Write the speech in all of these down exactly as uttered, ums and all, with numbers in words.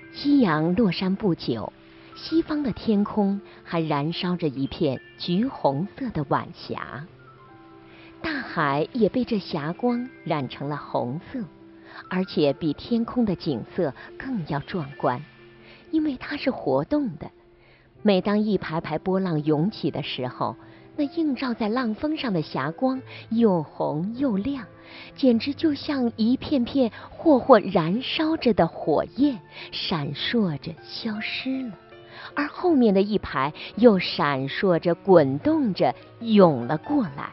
夕阳落山不久，西方的天空还燃烧着一片橘红色的晚霞，大海也被这霞光染成了红色，而且比天空的景色更要壮观，因为它是活动的。每当一排排波浪涌起的时候，那映照在浪峰上的霞光又红又亮，简直就像一片片霍霍燃烧着的火焰，闪烁着消失了，而后面的一排又闪烁着滚动着涌了过来。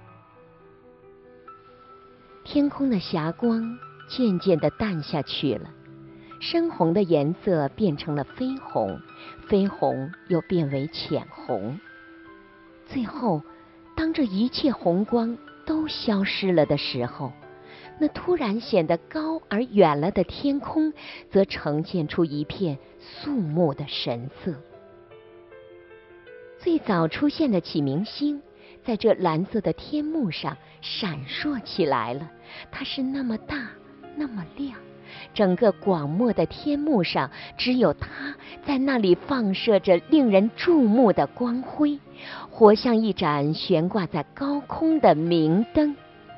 天空的霞光渐渐地淡下去了，深红的颜色变成了绯红，绯红又变为浅红。最后，当这一切红光都消失了的时候，那突然显得高而远了的天空，则呈现出一片肃穆的神色。最早出现的启明星，在这蓝色的天幕上闪烁起来了，它是那么大，那么亮。整个广漠的天幕上，只有它在那里放射着令人注目的光辉，活像一盏悬挂在高空的明灯。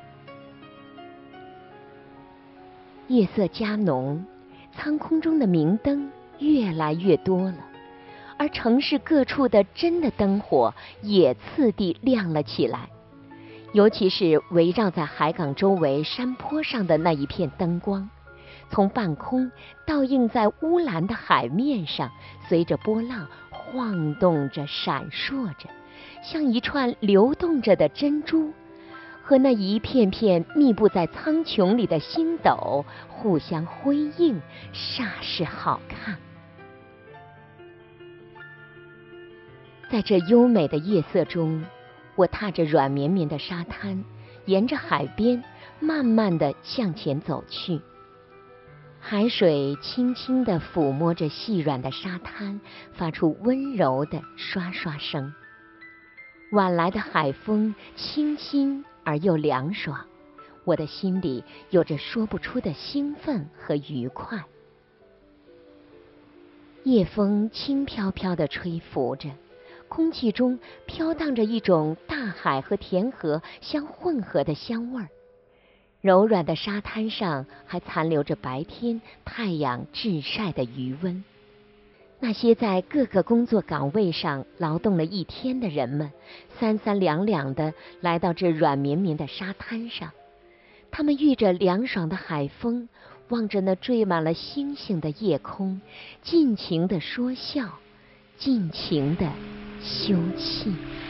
夜色加浓，苍空中的明灯越来越多了，而城市各处的真的灯火也次第亮了起来，尤其是围绕在海港周围山坡上的那一片灯光，从半空倒映在乌蓝的海面上，随着波浪晃动着闪烁着，像一串流动着的珍珠，和那一片片密布在苍穹里的星斗互相辉映，煞是好看。在这优美的夜色中，我踏着软绵绵的沙滩，沿着海边慢慢地向前走去。海水轻轻地抚摸着细软的沙滩，发出温柔的刷刷声。晚来的海风清新而又凉爽，我的心里有着说不出的兴奋和愉快。夜风轻飘飘地吹拂着，空气中飘荡着一种大海和田河相混合的香味儿。柔软的沙滩上还残留着白天太阳炙晒的余温。那些在各个工作岗位上劳动了一天的人们，三三两两地来到这软绵绵的沙滩上，他们遇着凉爽的海风，望着那缀满了星星的夜空，尽情地说笑，尽情地休憩。